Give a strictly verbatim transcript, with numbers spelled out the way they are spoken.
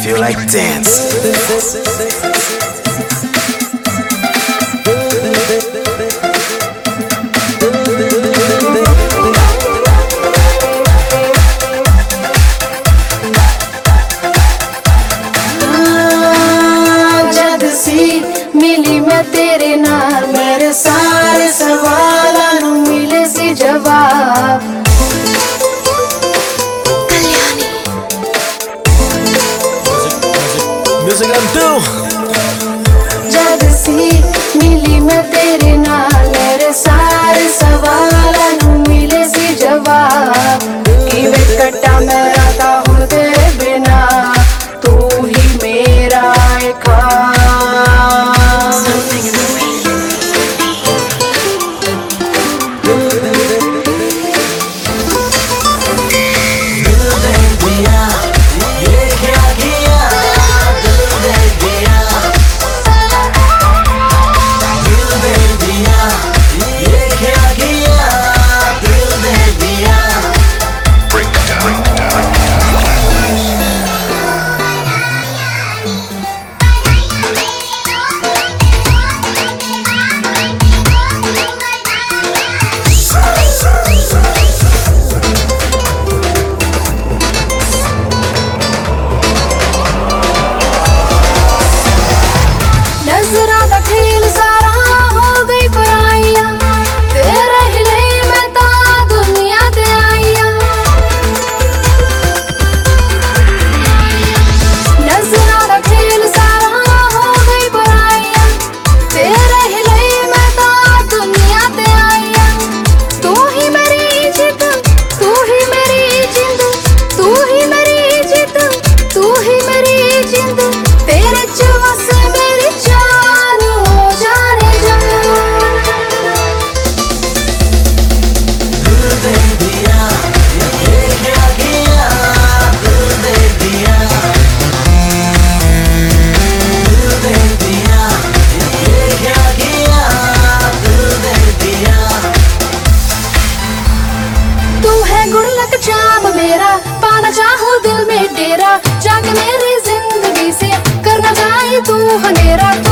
feel like dance. मिली मैं तेरे नाल मेरे सारे सवालों नू मिले सी जवाब। Kalyani Music and do. जद सी मिली मैं तेरे नाल मेरे सारे सवालों नू मिले सी जवाब। कि वे कट्टा मेरा था हूँ तेरे बिना तू ही मेरा एक चाहूं दिल में डेरा जाके मेरी जिंदगी से करना चाहे तू अंधेरा।